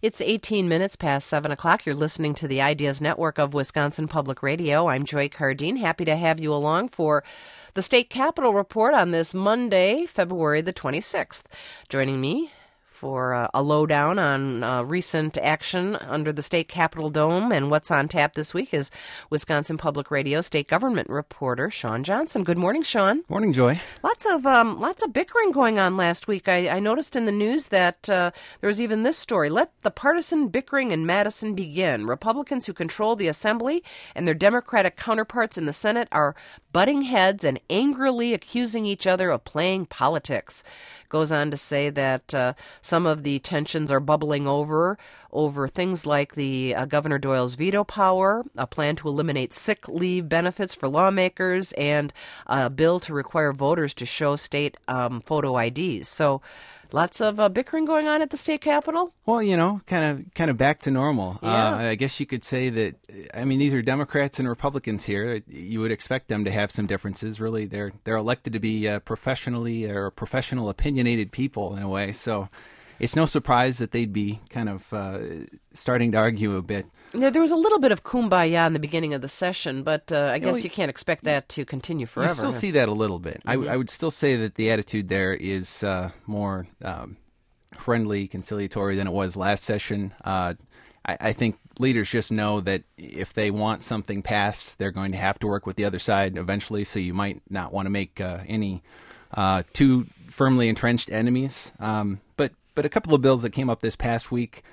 It's 18 minutes past 7 o'clock. You're listening to the Ideas Network of Wisconsin Public Radio. I'm Joy Cardine. Happy to have you along for the State Capitol Report on this Monday, February the 26th. Joining me for a lowdown on recent action under the State Capitol Dome and what's on tap this week is Wisconsin Public Radio State Government reporter Sean Johnson. Good morning, Sean. Morning, Joy. Lots of bickering going on last week. I noticed in the news that there was even this story. Let the partisan bickering in Madison begin. Republicans who control the Assembly and their Democratic counterparts in the Senate are butting heads and angrily accusing each other of playing politics. Goes on to say that some of the tensions are bubbling over things like the Governor Doyle's veto power, a plan to eliminate sick leave benefits for lawmakers, and a bill to require voters to show state photo IDs. So lots of bickering going on at the state capitol? Well, you know, kind of back to normal. Yeah. I guess you could say that, I mean, these are Democrats and Republicans here. You would expect them to have some differences. Really, they're elected to be professional opinionated people in a way. So it's no surprise that they'd be kind of starting to argue a bit. There was a little bit of kumbaya in the beginning of the session, but I guess you can't expect that to continue forever. You still see that a little bit. Mm-hmm. I would still say that the attitude there is more friendly, conciliatory than it was last session. I think leaders just know that if they want something passed, they're going to have to work with the other side eventually, so you might not want to make any too firmly entrenched enemies. But a couple of bills that came up this past week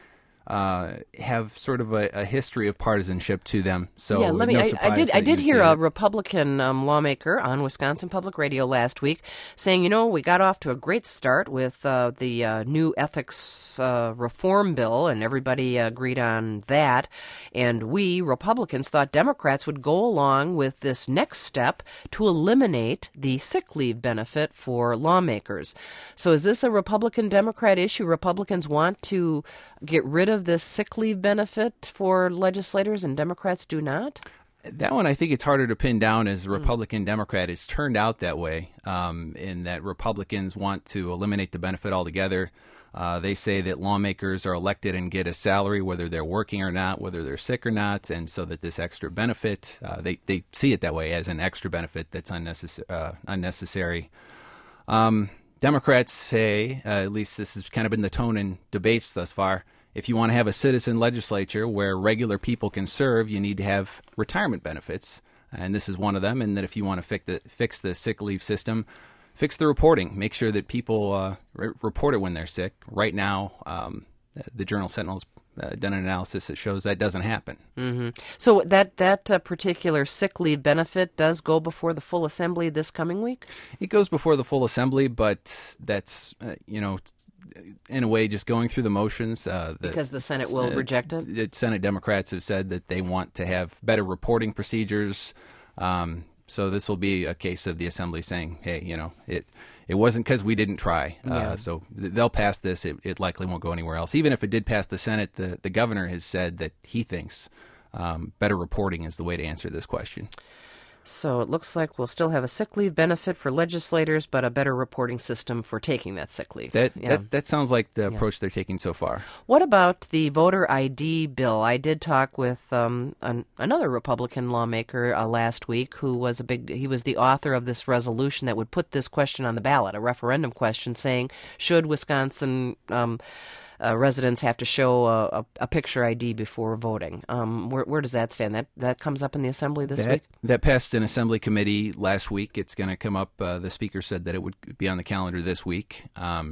have sort of a history of partisanship to them. So yeah, I did hear a Republican lawmaker on Wisconsin Public Radio last week saying, you know, we got off to a great start with the new ethics reform bill, and everybody agreed on that. And we, Republicans, thought Democrats would go along with this next step to eliminate the sick leave benefit for lawmakers. So is this a Republican-Democrat issue? Republicans want to get rid of this sick leave benefit for legislators and Democrats do not? That one, I think it's harder to pin down as a Republican-Democrat. It's turned out that way in that Republicans want to eliminate the benefit altogether. They say that lawmakers are elected and get a salary whether they're working or not, whether they're sick or not, and so that this extra benefit, they see it that way as an extra benefit that's unnecessary. Democrats say, at least this has kind of been the tone in debates thus far, if you want to have a citizen legislature where regular people can serve, you need to have retirement benefits, and this is one of them, and that if you want to fix the sick leave system, fix the reporting. Make sure that people report it when they're sick. Right now, the Journal-Sentinel's done an analysis that shows that doesn't happen. Mm-hmm. So that particular sick leave benefit does go before the full assembly this coming week? It goes before the full assembly, but that's, in a way, just going through the motions. Because the Senate will reject it? Senate Democrats have said that they want to have better reporting procedures. So this will be a case of the Assembly saying, hey, it wasn't because we didn't try. Yeah. So they'll pass this. It likely won't go anywhere else. Even if it did pass the Senate, the governor has said that he thinks better reporting is the way to answer this question. So it looks like we'll still have a sick leave benefit for legislators, but a better reporting system for taking that sick leave. That sounds like the approach they're taking so far. What about the voter ID bill? I did talk with another Republican lawmaker last week who was he was the author of this resolution that would put this question on the ballot, a referendum question saying, should Wisconsin residents have to show a picture ID before voting? Where does that stand? That comes up in the Assembly this week? That passed an Assembly committee last week. It's going to come up. The Speaker said that it would be on the calendar this week.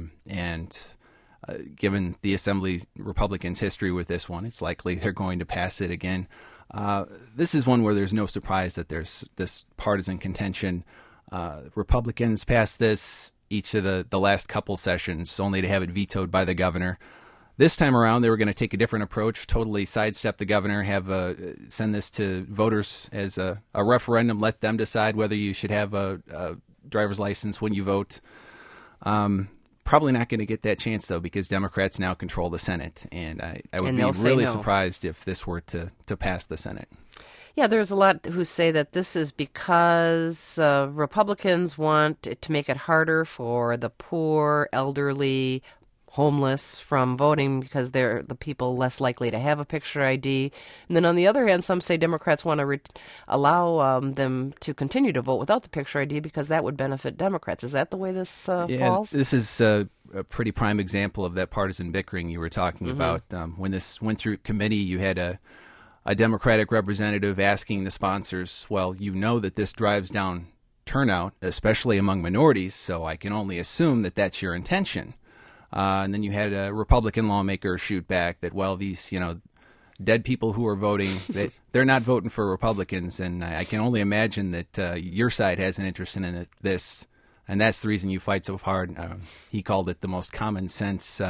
Given the Assembly Republicans' history with this one, it's likely they're going to pass it again. This is one where there's no surprise that there's this partisan contention. Republicans passed this each of the last couple sessions, only to have it vetoed by the governor. This time around, they were going to take a different approach, totally sidestep the governor, send this to voters as a referendum, let them decide whether you should have a driver's license when you vote. Probably not going to get that chance, though, because Democrats now control the Senate, and I would be really surprised if this were to pass the Senate. Yeah, there's a lot who say that this is because Republicans want it to make it harder for the poor, elderly, homeless from voting because they're the people less likely to have a picture ID. And then on the other hand, some say Democrats want to allow them to continue to vote without the picture ID because that would benefit Democrats. Is that the way this falls? This is a pretty prime example of that partisan bickering you were talking about. When this went through committee, you had a Democratic representative asking the sponsors, well, you know that this drives down turnout, especially among minorities, so I can only assume that that's your intention. And then you had a Republican lawmaker shoot back that, well, these, dead people who are voting, they're not voting for Republicans, and I can only imagine that your side has an interest in this, and that's the reason you fight so hard. He called it the most common sense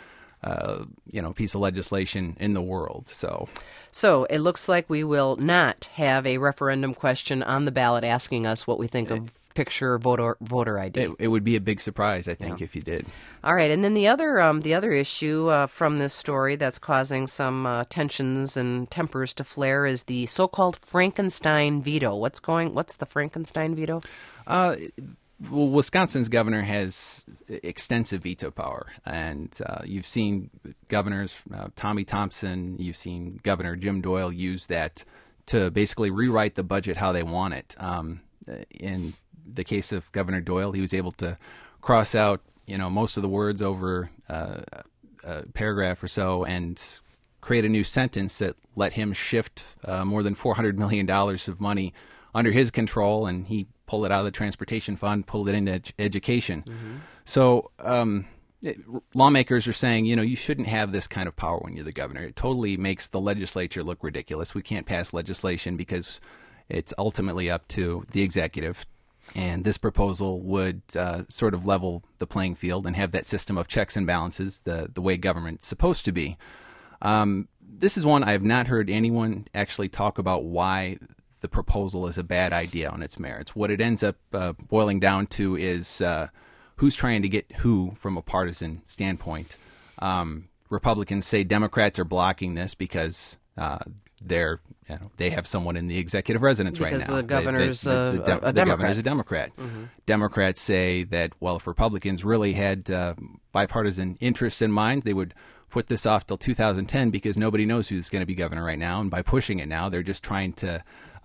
piece of legislation in the world. So it looks like we will not have a referendum question on the ballot asking us what we think of picture voter ID. It would be a big surprise, I think, if you did. All right, and then the other issue from this story that's causing some tensions and tempers to flare is the so-called Frankenstein veto. What's the Frankenstein veto? Well, Wisconsin's governor has extensive veto power, and you've seen governors, Tommy Thompson, you've seen Governor Jim Doyle use that to basically rewrite the budget how they want it. In the case of Governor Doyle, he was able to cross out, most of the words over a paragraph or so and create a new sentence that let him shift more than $400 million of money under his control, and he pulled it out of the transportation fund, pulled it into education. So lawmakers are saying, you shouldn't have this kind of power when you're the governor. It totally makes the legislature look ridiculous. We can't pass legislation because it's ultimately up to the executive. And this proposal would sort of level the playing field and have that system of checks and balances, the way government's supposed to be. This is one I have not heard anyone actually talk about why the proposal is a bad idea on its merits. What it ends up boiling down to is who's trying to get who from a partisan standpoint. Republicans say Democrats are blocking this because they have someone in the executive residence right now. Because the governor's a Democrat. The governor's a Democrat. Democrats say that, well, if Republicans really had bipartisan interests in mind, they would put this off till 2010 because nobody knows who's going to be governor right now. And by pushing it now, they're just trying to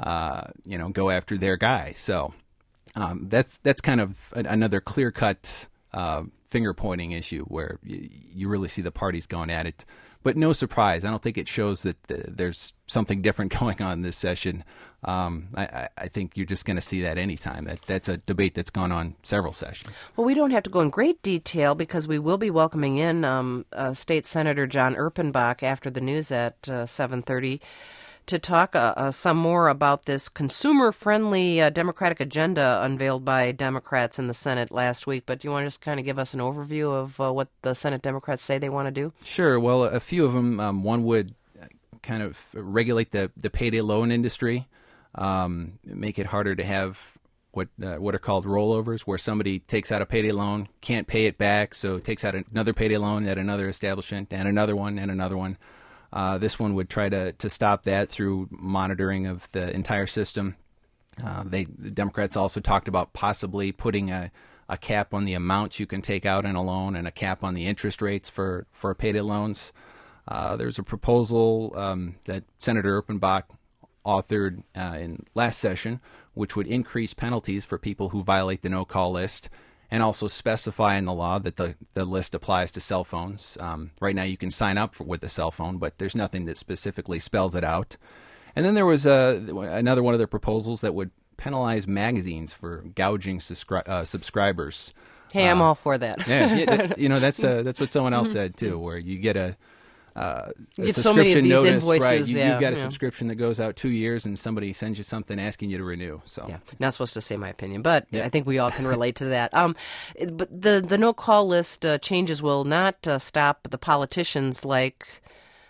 go after their guy. So that's kind of another clear-cut finger-pointing issue where you really see the parties going at it. But no surprise. I don't think it shows that there's something different going on this session. I think you're just going to see that anytime. That's a debate that's gone on several sessions. Well, we don't have to go in great detail because we will be welcoming in State Senator John Erpenbach after the news at 7:30 to talk some more about this consumer-friendly Democratic agenda unveiled by Democrats in the Senate last week. But do you want to just kind of give us an overview of what the Senate Democrats say they want to do? Sure. Well, a few of them, one would kind of regulate the payday loan industry, make it harder to have what are called rollovers, where somebody takes out a payday loan, can't pay it back, so takes out another payday loan at another establishment, and another one, and another one. This one would try to stop that through monitoring of the entire system. The Democrats also talked about possibly putting a cap on the amounts you can take out in a loan and a cap on the interest rates for payday loans. There's a proposal that Senator Erpenbach authored in last session, which would increase penalties for people who violate the no-call list, and also specify in the law that the list applies to cell phones. Right now you can sign up with a cell phone, but there's nothing that specifically spells it out. And then there was another one of their proposals that would penalize magazines for gouging subscribers. Hey, I'm all for that. That's what someone else said too, where you get a get so many of these notice, invoices. Right? You've got a subscription that goes out 2 years, and somebody sends you something asking you to renew. So, not supposed to say my opinion, but I think we all can relate to that. But the no call list changes will not stop the politicians like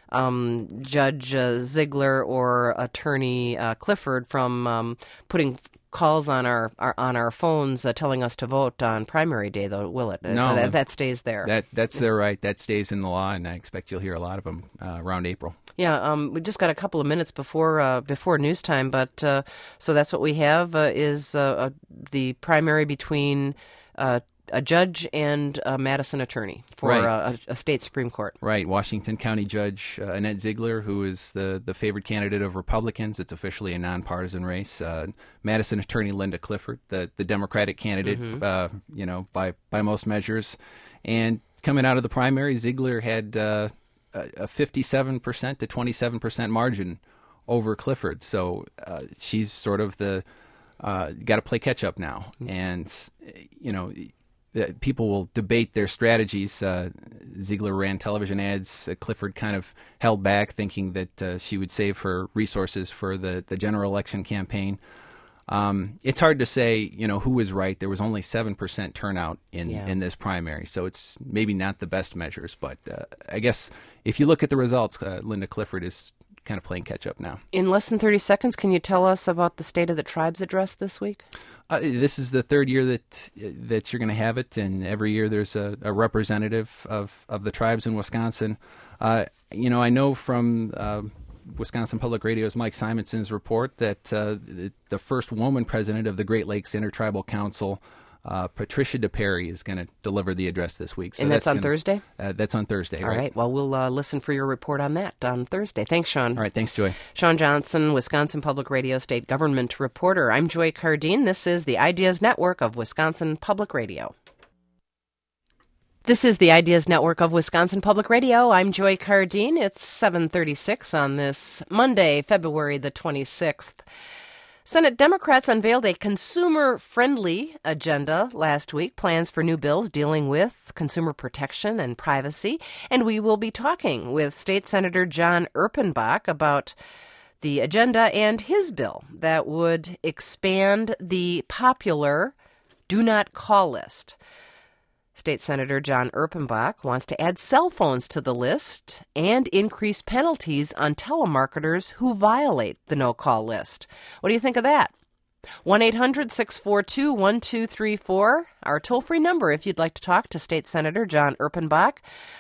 Judge Ziegler or Attorney Clifford from putting calls on our phones telling us to vote on primary day, though, will it? No, that stays there. That's their right. That stays in the law, and I expect you'll hear a lot of them around April. Yeah, we just got a couple of minutes before news time, but so that's what we have is the primary between a judge and a Madison attorney for a state Supreme Court. Right. Washington County Judge Annette Ziegler, who is the favored candidate of Republicans. It's officially a nonpartisan race. Madison attorney Linda Clifford, the Democratic candidate, by most measures. And coming out of the primary, Ziegler had a 57% to 27% margin over Clifford. So she's sort of got to play catch up now. And, people will debate their strategies. Ziegler ran television ads. Clifford kind of held back, thinking that she would save her resources for the general election campaign. It's hard to say, who was right. There was only 7% turnout in this primary, so it's maybe not the best measures. But I guess if you look at the results, Linda Clifford is kind of playing catch up now. In less than 30 seconds, can you tell us about the State of the Tribes address this week? This is the third year that you're going to have it, and every year there's a representative of the tribes in Wisconsin. I know from Wisconsin Public Radio's Mike Simonson's report that the first woman president of the Great Lakes Intertribal Council, Patricia DePerry, is going to deliver the address this week. So and that's on Thursday? That's on Thursday, All right. Well, we'll listen for your report on that on Thursday. Thanks, Sean. All right. Thanks, Joy. Sean Johnson, Wisconsin Public Radio State Government Reporter. I'm Joy Cardine. This is the Ideas Network of Wisconsin Public Radio. This is the Ideas Network of Wisconsin Public Radio. I'm Joy Cardine. It's 7:36 on this Monday, February the 26th. Senate Democrats unveiled a consumer-friendly agenda last week, plans for new bills dealing with consumer protection and privacy. And we will be talking with State Senator John Erpenbach about the agenda and his bill that would expand the popular Do Not Call list. State Senator John Erpenbach wants to add cell phones to the list and increase penalties on telemarketers who violate the no-call list. What do you think of that? 1-800-642-1234, our toll-free number if you'd like to talk to State Senator John Erpenbach.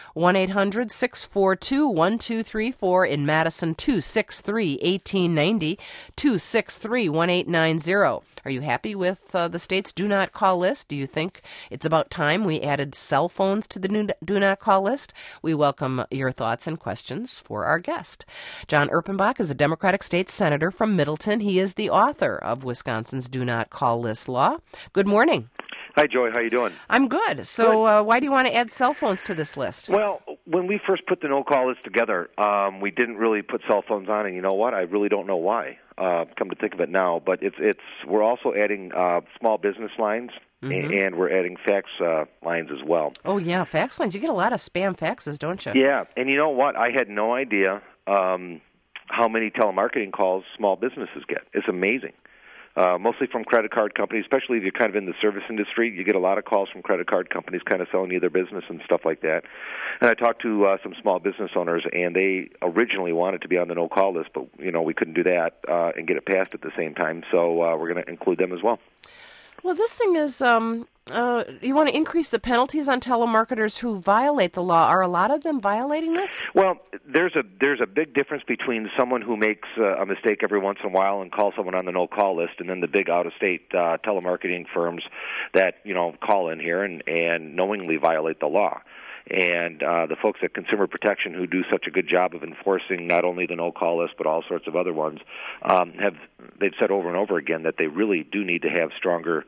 1-800-642-1234 in Madison, 263-1890, 263-1890. Are you happy with the state's Do Not Call list? Do you think it's about time we added cell phones to the Do Not Call list? We welcome your thoughts and questions for our guest. John Erpenbach is a Democratic state senator from Middleton. He is the author of Wisconsin's Do Not Call list law. Good morning. Hi, Joy. How you doing? I'm good. So why do you want to add cell phones to this list? Well, when we first put the no-call list together, we didn't really put cell phones on, and you know what? I really don't know why. Come to think of it now, but we're also adding small business lines, and we're adding fax lines as well. Oh yeah, fax lines. You get a lot of spam faxes, don't you? Yeah, and you know what? I had no idea how many telemarketing calls small businesses get. It's amazing. Mostly from credit card companies, especially if you're kind of in the service industry. You get a lot of calls from credit card companies kind of selling you their business and stuff like that. And I talked to some small business owners, and they originally wanted to be on the no-call list, but, we couldn't do that and get it passed at the same time. So we're going to include them as well. Well, this thing is, you want to increase the penalties on telemarketers who violate the law. Are a lot of them violating this? Well, there's a big difference between someone who makes a mistake every once in a while and calls someone on the no-call list, and then the big out-of-state telemarketing firms that call in here and knowingly violate the law. And the folks at Consumer Protection, who do such a good job of enforcing not only the no-call list but all sorts of other ones, they've said over and over again that they really do need to have stronger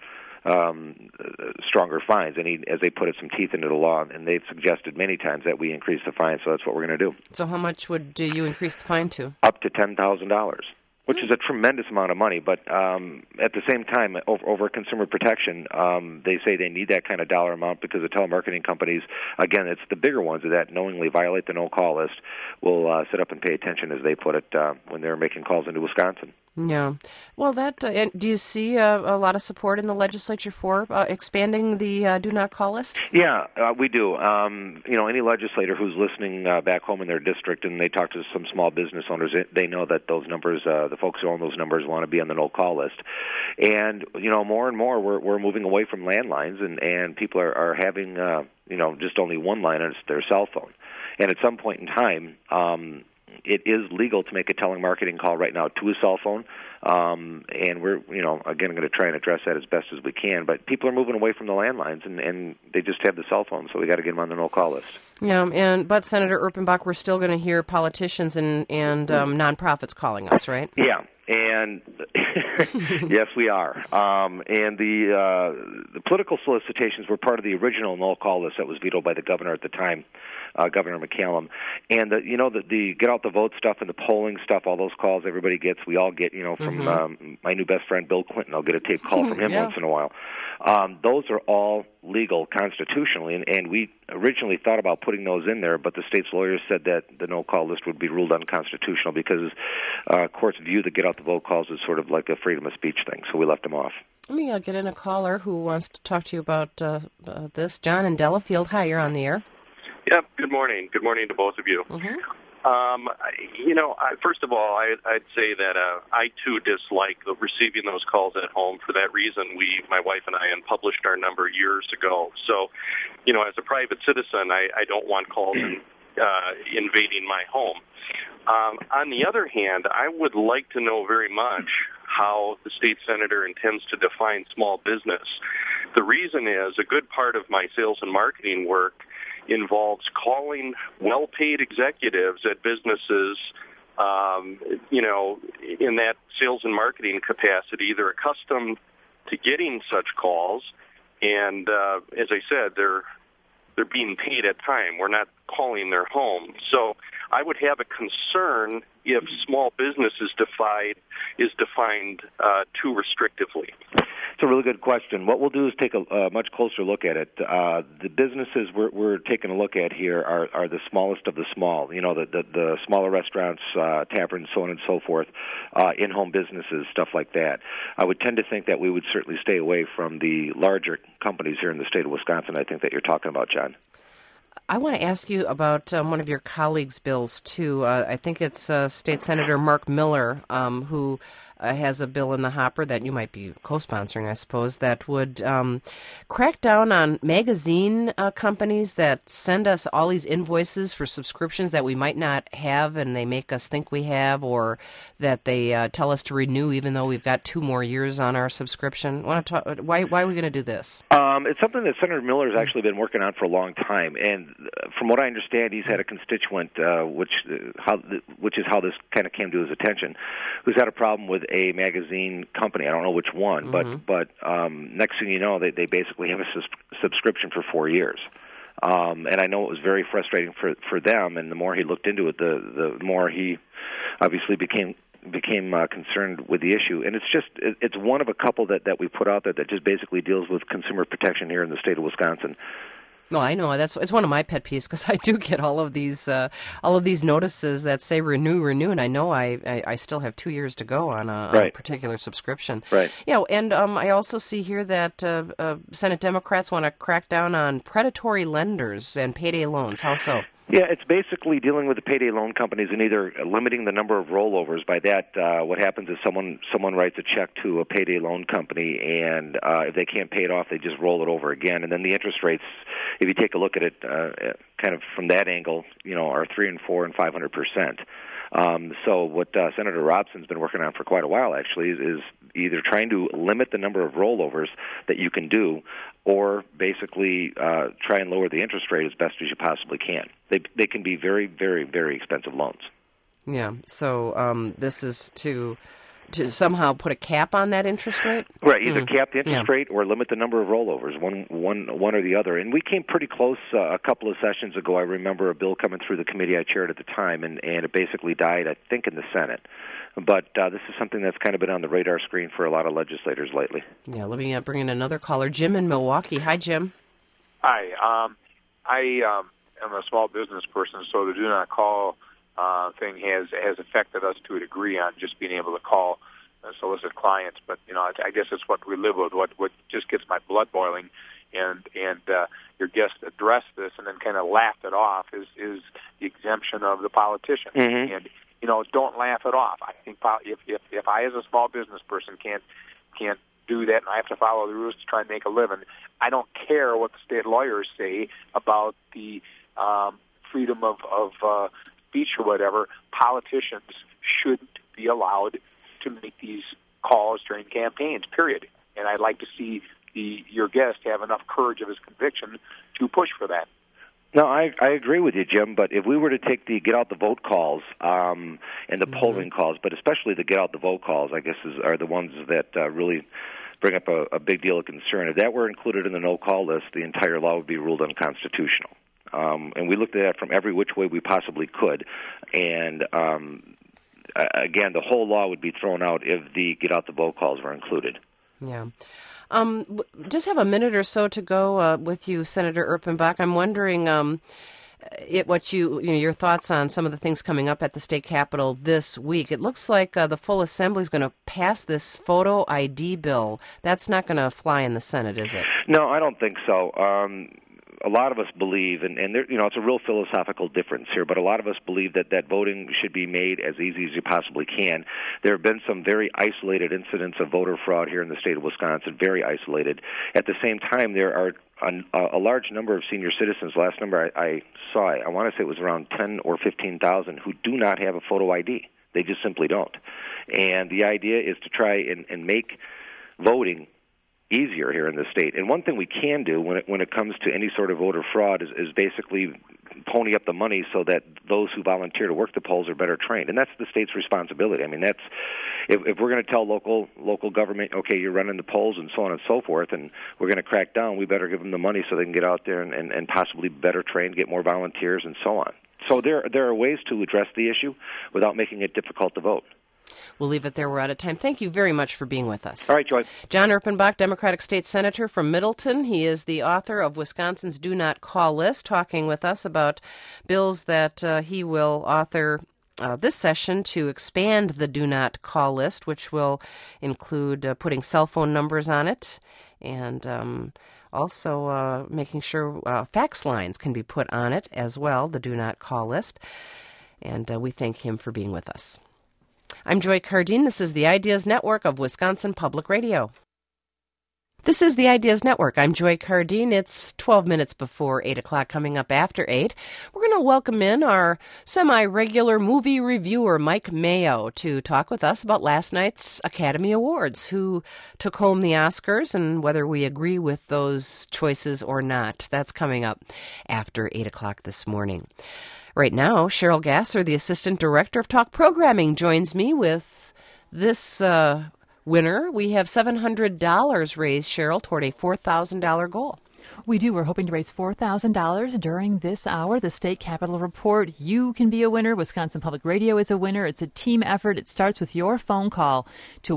fines. And as they put it, some teeth into the law, and they've suggested many times that we increase the fine. So that's what we're going to do. So how much would you increase the fine to? Up to $10,000. Which is a tremendous amount of money, but at the same time, over Consumer Protection, they say they need that kind of dollar amount because the telemarketing companies, again, it's the bigger ones that knowingly violate the no-call list, will sit up and pay attention, as they put it, when they're making calls into Wisconsin. Yeah. Well, and do you see a lot of support in the legislature for expanding the Do Not Call list? Yeah, we do. Any legislator who's listening back home in their district and they talk to some small business owners, they know that those numbers, the folks who own those numbers, want to be on the no-call list. And, more and more we're moving away from landlines, and people are having, just only one line, and it's their cell phone. And at some point in time, it is legal to make a telemarketing call right now to a cell phone. And we're, again, going to try and address that as best as we can. But people are moving away from the landlines, and they just have the cell phone, so we got to get them on the no-call list. Yeah, but Senator Erpenbach, we're still going to hear politicians and nonprofits calling us, right? Yeah. And yes, we are. And the political solicitations were part of the original no-call list that was vetoed by the governor at the time, Governor McCallum. And the get out the vote stuff and the polling stuff, all those calls everybody gets, we all get. From my new best friend Bill Clinton, I'll get a tape call from him once in a while. Those are all legal constitutionally, and we originally thought about putting those in there, but the state's lawyers said that the no-call list would be ruled unconstitutional because courts view the get-out-the-vote calls as sort of like a freedom of speech thing, so we left them off. Let me get in a caller who wants to talk to you about this. John in Delafield. Hi, you're on the air. Yep, good morning. Good morning to both of you. Mm-hmm. First of all, I'd say that I, too, dislike receiving those calls at home. For that reason, my wife and I, published our number years ago. So, as a private citizen, I don't want calls invading my home. On the other hand, I would like to know very much how the state senator intends to define small business. The reason is a good part of my sales and marketing work involves calling well-paid executives at businesses, in that sales and marketing capacity. They're accustomed to getting such calls, and as I said, they're being paid at time. We're not calling their home. So I would have a concern if small business is defined too restrictively. It's a really good question. What we'll do is take a much closer look at it. The businesses we're taking a look at here are the smallest of the small. The smaller restaurants, taverns, so on and so forth, in-home businesses, stuff like that. I would tend to think that we would certainly stay away from the larger companies here in the state of Wisconsin. I think that you're talking about, John. I want to ask you about one of your colleagues' bills, too. I think it's State Senator Mark Miller, who has a bill in the hopper that you might be co-sponsoring, I suppose, that would crack down on magazine companies that send us all these invoices for subscriptions that we might not have and they make us think we have, or that they tell us to renew even though we've got 2 more years on our subscription. Why are we going to do this? It's something that Senator Miller has actually been working on for a long time, and from what I understand, he's had a constituent, which is how this kind of came to his attention, who's had a problem with a magazine company. I don't know which one, but next thing you know, they basically have a subscription for 4 years. And I know it was very frustrating for them, and the more he looked into it, the more he obviously became concerned with the issue. And it's one of a couple that we put out there that just basically deals with consumer protection here in the state of Wisconsin. No, I know it's one of my pet peeves because I do get all of these notices that say renew, and I know I still have 2 years to go on a particular subscription. Right. Yeah, and I also see here that Senate Democrats want to crack down on predatory lenders and payday loans. How so? Yeah, it's basically dealing with the payday loan companies and either limiting the number of rollovers. By that, what happens is someone writes a check to a payday loan company, and if they can't pay it off, they just roll it over again. And then the interest rates, if you take a look at it kind of from that angle, are 3 and 4 and 500%. So what Senator Robson's been working on for quite a while, actually, is either trying to limit the number of rollovers that you can do, or basically try and lower the interest rate as best as you possibly can. They can be very, very, very expensive loans. Yeah. So this is to somehow put a cap on that interest rate? Right. Either cap the interest rate or limit the number of rollovers, one or the other. And we came pretty close a couple of sessions ago. I remember a bill coming through the committee I chaired at the time, and it basically died, I think, in the Senate. But this is something that's kind of been on the radar screen for a lot of legislators lately. Yeah, let me bring in another caller. Jim in Milwaukee. Hi, Jim. Hi. I am a small business person, so the do not call thing has affected us to a degree on just being able to call and solicit clients. But I guess it's what we live with. What just gets my blood boiling, and your guest addressed this and then kind of laughed it off is the exemption of the politician. Mm-hmm. And don't laugh it off. I think if I as a small business person can't do that and I have to follow the rules to try and make a living, I don't care what the state lawyers say about the freedom of speech or whatever, politicians shouldn't be allowed to make these calls during campaigns, period. And I'd like to see your guest have enough courage of his conviction to push for that. No, I agree with you, Jim, but if we were to take the get out the vote calls and the polling calls, but especially the get out the vote calls, I guess are the ones that really bring up a big deal of concern. If that were included in the no-call list, the entire law would be ruled unconstitutional. And we looked at that from every which way we possibly could. And, again, the whole law would be thrown out if the get out the vote calls were included. Yeah. Just have a minute or so to go with you, Senator Erpenbach. I'm wondering what your thoughts on some of the things coming up at the state capitol this week. It looks like the full assembly is going to pass this photo ID bill. That's not going to fly in the Senate, is it? No, I don't think so. A lot of us believe, and there, it's a real philosophical difference here, but a lot of us believe that voting should be made as easy as you possibly can. There have been some very isolated incidents of voter fraud here in the state of Wisconsin, very isolated. At the same time, there are a large number of senior citizens. Last number I saw, I want to say it was around 10 or 15,000 who do not have a photo ID. They just simply don't. And the idea is to try and make voting easier here in the state. And one thing we can do when it comes to any sort of voter fraud is basically pony up the money so that those who volunteer to work the polls are better trained. And that's the state's responsibility. I mean, that's if we're going to tell local government, okay, you're running the polls and so on and so forth, and we're going to crack down, we better give them the money so they can get out there and possibly better trained, get more volunteers, and so on. So there are ways to address the issue without making it difficult to vote. We'll leave it there. We're out of time. Thank you very much for being with us. All right, Joy. John Erpenbach, Democratic State Senator from Middleton. He is the author of Wisconsin's Do Not Call List, talking with us about bills that he will author this session to expand the Do Not Call List, which will include putting cell phone numbers on it and also making sure fax lines can be put on it as well, the Do Not Call List. And we thank him for being with us. I'm Joy Cardine. This is the Ideas Network of Wisconsin Public Radio. This is the Ideas Network. I'm Joy Cardine. It's 12 minutes before 8 o'clock, coming up after 8. We're going to welcome in our semi-regular movie reviewer, Mike Mayo, to talk with us about last night's Academy Awards, who took home the Oscars, and whether we agree with those choices or not. That's coming up after 8 o'clock this morning. Right now, Cheryl Gasser, the Assistant Director of Talk Programming, joins me with this winner. We have $700 raised, Cheryl, toward a $4,000 goal. We do. We're hoping to raise $4,000 during this hour. The State Capitol Report. You can be a winner. Wisconsin Public Radio is a winner. It's a team effort. It starts with your phone call to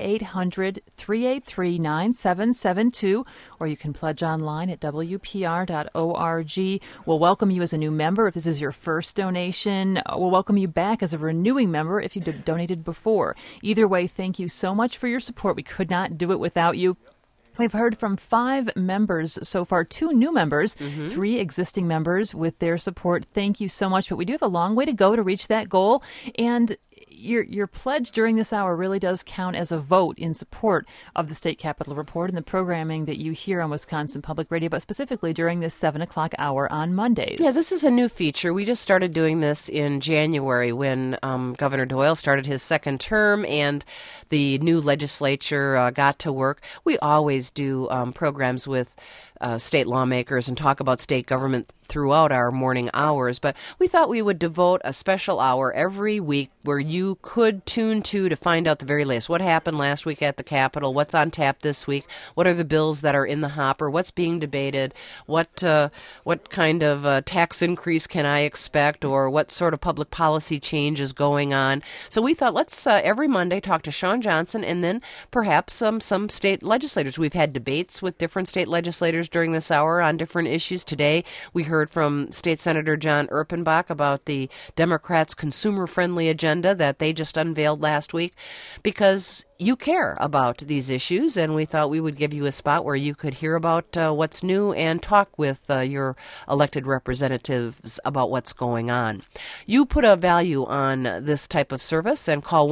1-800-383-9772, or you can pledge online at WPR.org. We'll welcome you as a new member if this is your first donation. We'll welcome you back as a renewing member if you donated before. Either way, thank you so much for your support. We could not do it without you. We've heard from 5 members so far, 2 new members, 3 existing members with their support. Thank you so much. But we do have a long way to go to reach that goal. And your pledge during this hour really does count as a vote in support of the State Capitol Report and the programming that you hear on Wisconsin Public Radio, but specifically during this 7 o'clock hour on Mondays. Yeah, this is a new feature. We just started doing this in January when Governor Doyle started his second term and the new legislature got to work. We always do programs with state lawmakers and talk about state government throughout our morning hours, but we thought we would devote a special hour every week where you could tune to find out the very latest. What happened last week at the Capitol? What's on tap this week? What are the bills that are in the hopper? What's being debated? What kind of tax increase can I expect, or what sort of public policy change is going on? So we thought let's every Monday talk to Sean Johnson and then perhaps some state legislators. We've had debates with different state legislators during this hour on different issues. Today we heard from State Senator John Erpenbach about the Democrats' consumer-friendly agenda that they just unveiled last week, because you care about these issues, and we thought we would give you a spot where you could hear about what's new and talk with your elected representatives about what's going on. You put a value on this type of service and call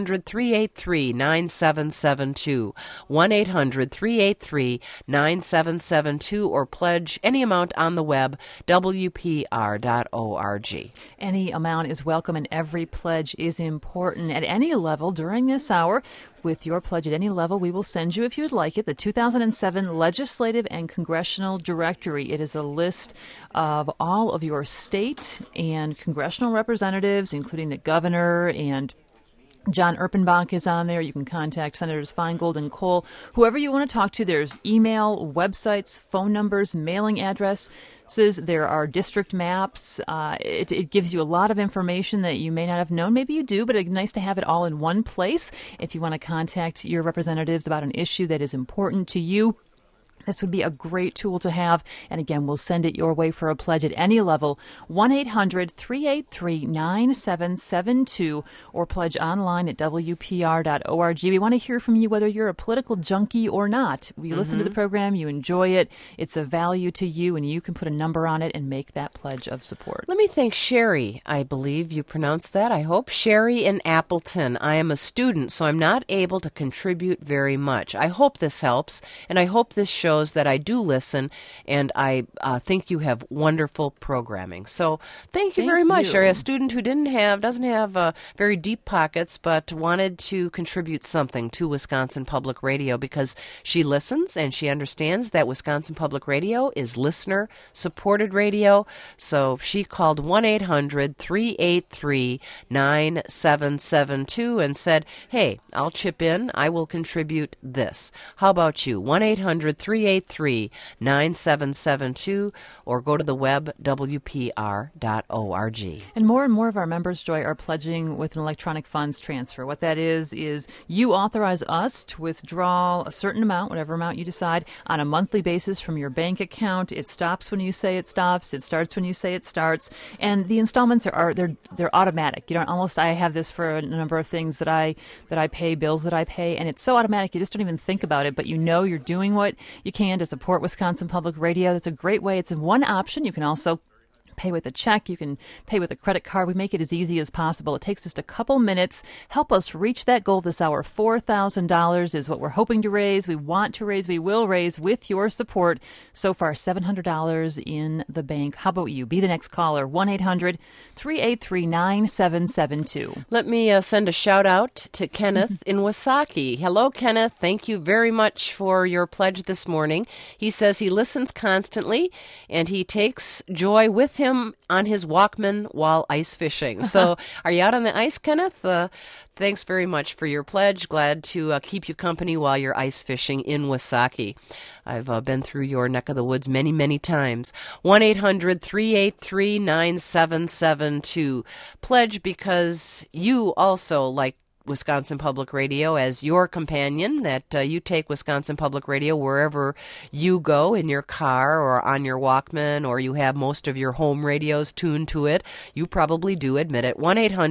1-800-383-9772, 1-800-383-9772, or pledge any amount on the web, WPR.org. Any amount is welcome, and every pledge is important. At any level during this hour, with your pledge at any level, we will send you, if you would like it, the 2007 Legislative and Congressional Directory. It is a list of all of your state and congressional representatives, including the governor, and John Erpenbach is on there. You can contact Senators Feingold and Cole. Whoever you want to talk to, there's email, websites, phone numbers, mailing addresses. There are district maps. It gives you a lot of information that you may not have known. Maybe you do, but it's nice to have it all in one place. If you want to contact your representatives about an issue that is important to you, this would be a great tool to have. And again, we'll send it your way for a pledge at any level, 1-800-383-9772, or pledge online at WPR.org. We want to hear from you whether you're a political junkie or not. You listen to the program, you enjoy it, it's of value to you, and you can put a number on it and make that pledge of support. Let me thank Sherry. I believe you pronounced that, I hope. Sherry in Appleton. I am a student, so I'm not able to contribute very much. I hope this helps, and I hope this shows that I do listen, and I think you have wonderful programming. So thank you very much, Sherry. A student who doesn't have very deep pockets, but wanted to contribute something to Wisconsin Public Radio because she listens and she understands that Wisconsin Public Radio is listener-supported radio. So she called 1-800-383-9772 and said, hey, I'll chip in. I will contribute this. How about you? 1-800-383-9772, or go to the web, WPR.org. And more of our members, Joy, are pledging with an electronic funds transfer. What that is you authorize us to withdraw a certain amount, whatever amount you decide, on a monthly basis from your bank account. It stops when you say it stops. It starts when you say it starts. And the installments they're automatic. I have this for a number of things that I pay, bills that I pay, and it's so automatic you just don't even think about it, but you know you're doing what you can to support Wisconsin Public Radio. That's a great way. It's one option. You can also pay with a check. You can pay with a credit card. We make it as easy as possible. It takes just a couple minutes. Help us reach that goal this hour. $4,000 is what we're hoping to raise. We want to raise. We will raise with your support. So far, $700 in the bank. How about you? Be the next caller. 1-800-383-9772. Let me send a shout out to Kenneth in Wasaki. Hello, Kenneth. Thank you very much for your pledge this morning. He says he listens constantly and he takes Joy with him on his Walkman while ice fishing. So are you out on the ice, Kenneth? Thanks very much for your pledge. Glad to keep you company while you're ice fishing in Wasaki. I've been through your neck of the woods many, many times. 1-800-383-9772. Pledge because you also like Wisconsin Public Radio as your companion, that you take Wisconsin Public Radio wherever you go, in your car or on your Walkman, or you have most of your home radios tuned to it. You probably do, admit it.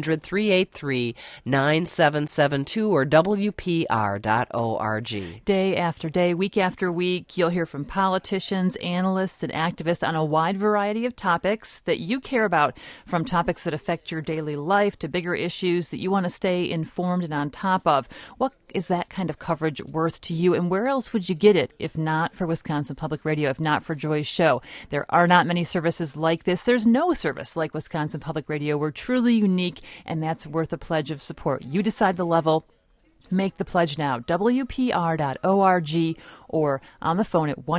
1-800-383-9772 or WPR.org. Day after day, week after week, you'll hear from politicians, analysts, and activists on a wide variety of topics that you care about, from topics that affect your daily life to bigger issues that you want to stay informed and on top of. What is that kind of coverage worth to you, and where else would you get it if not for Wisconsin Public Radio, if not for Joy's show? There are not many services like this. There's no service like Wisconsin Public Radio. We're truly unique, and that's worth a pledge of support. You decide the level. Make the pledge now, WPR.org, or on the phone at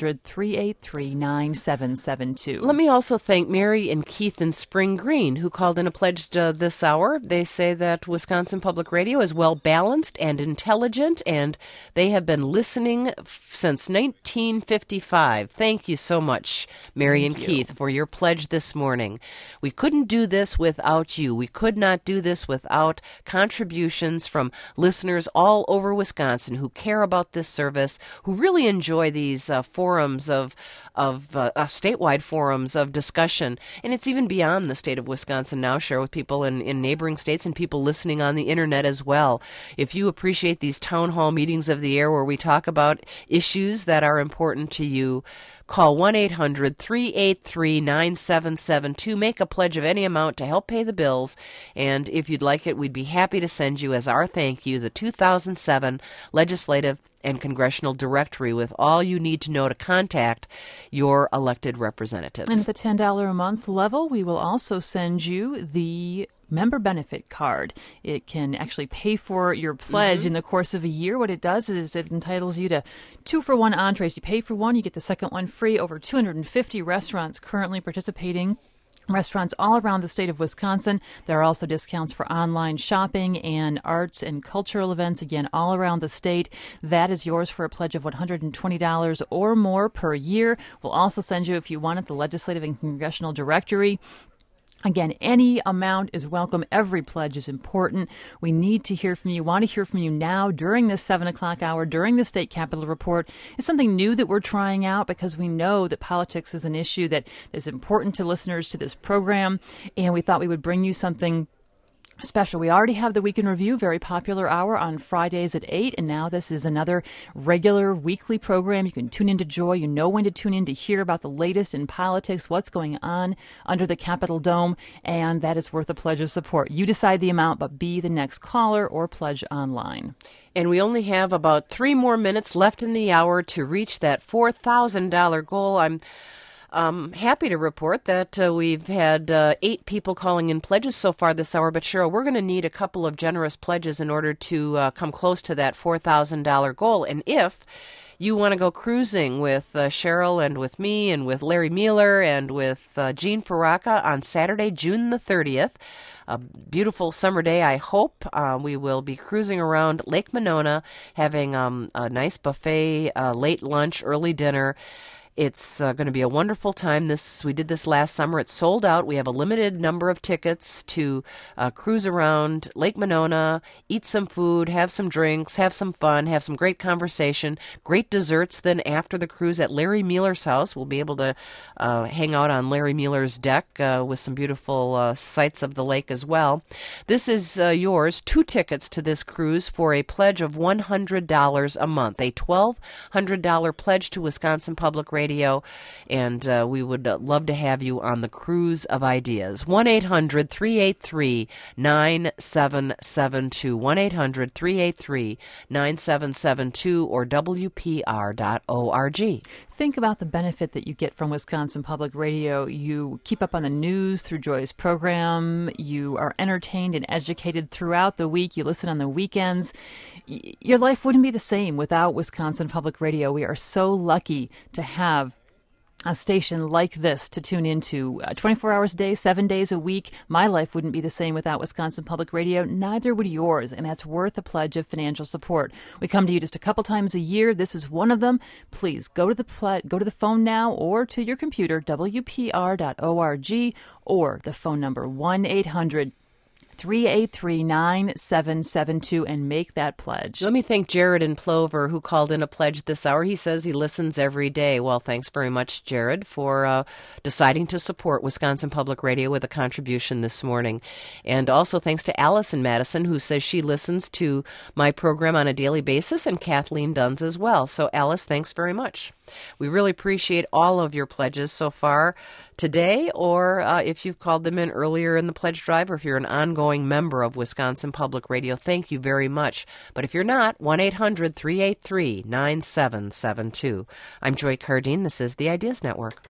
1-800-383-9772. Let me also thank Mary and Keith in Spring Green, who called in a pledge this hour. They say that Wisconsin Public Radio is well-balanced and intelligent, and they have been listening since 1955. Thank you so much, Mary and Keith, for your pledge this morning. We couldn't do this without you. We could not do this without contributions from listeners listeners all over Wisconsin who care about this service, who really enjoy these forums of statewide forums of discussion. And it's even beyond the state of Wisconsin now, share with people in neighboring states and people listening on the internet as well. If you appreciate these town hall meetings of the air where we talk about issues that are important to you, call 1-800-383-9772. Make a pledge of any amount to help pay the bills. And if you'd like it, we'd be happy to send you as our thank you the 2007 Legislative and Congressional Directory with all you need to know to contact your elected representatives. And at the $10 a month level, we will also send you the member benefit card. It can actually pay for your pledge in the course of a year. What it does is it entitles you to 2-for-1 entrees. You pay for one, you get the second one free. Over 250 restaurants currently participating. Restaurants all around the state of Wisconsin. There are also discounts for online shopping and arts and cultural events, again, all around the state. That is yours for a pledge of $120 or more per year. We'll also send you, if you want it, the Legislative and Congressional Directory. Again, any amount is welcome. Every pledge is important. We need to hear from you. Want to hear from you now during this 7 o'clock hour, during the State Capitol Report. It's something new that we're trying out because we know that politics is an issue that is important to listeners to this program, and we thought we would bring you something special. We already have the Week in Review, very popular hour on Fridays at 8, and now this is another regular weekly program. You can tune into Joy. You know when to tune in to hear about the latest in politics, what's going on under the Capitol Dome, and that is worth a pledge of support. You decide the amount, but be the next caller or pledge online. And we only have about 3 more minutes left in the hour to reach that $4,000 goal. I'm happy to report that we've had 8 people calling in pledges so far this hour. But, Cheryl, we're going to need a couple of generous pledges in order to come close to that $4,000 goal. And if you want to go cruising with Cheryl and with me and with Larry Mueller and with Gene Faraka on Saturday, June the 30th, a beautiful summer day, I hope. We will be cruising around Lake Monona, having a nice buffet, late lunch, early dinner. It's going to be a wonderful time. We did this last summer. It's sold out. We have a limited number of tickets to cruise around Lake Monona, eat some food, have some drinks, have some fun, have some great conversation, great desserts. Then after the cruise at Larry Mueller's house, we'll be able to hang out on Larry Mueller's deck with some beautiful sights of the lake as well. This is yours, 2 tickets to this cruise for a pledge of $100 a month, a $1,200 pledge to Wisconsin Public Radio. And we would love to have you on the Cruise of Ideas. 1-800-383-9772. 1-800-383-9772 or WPR.org. Think about the benefit that you get from Wisconsin Public Radio. You keep up on the news through Joy's program. You are entertained and educated throughout the week. You listen on the weekends. Your life wouldn't be the same without Wisconsin Public Radio. We are so lucky to have a station like this to tune into 24 hours a day, 7 days a week. My life wouldn't be the same without Wisconsin Public Radio. Neither would yours, and that's worth a pledge of financial support. We come to you just a couple times a year. This is one of them. Please go to the phone now or to your computer, WPR.org, or the phone number 1-800-383-9772 and make that pledge. Let me thank Jared in Plover who called in a pledge this hour. He says he listens every day. Well, thanks very much, Jared, for deciding to support Wisconsin Public Radio with a contribution this morning. And also thanks to Alice in Madison, who says she listens to my program on a daily basis, and Kathleen Duns as well. So, Alice, thanks very much. We really appreciate all of your pledges so far today, or if you've called them in earlier in the pledge drive, or if you're an ongoing member of Wisconsin Public Radio, thank you very much. But if you're not, 1-800-383-9772. I'm Joy Cardine. This is the Ideas Network.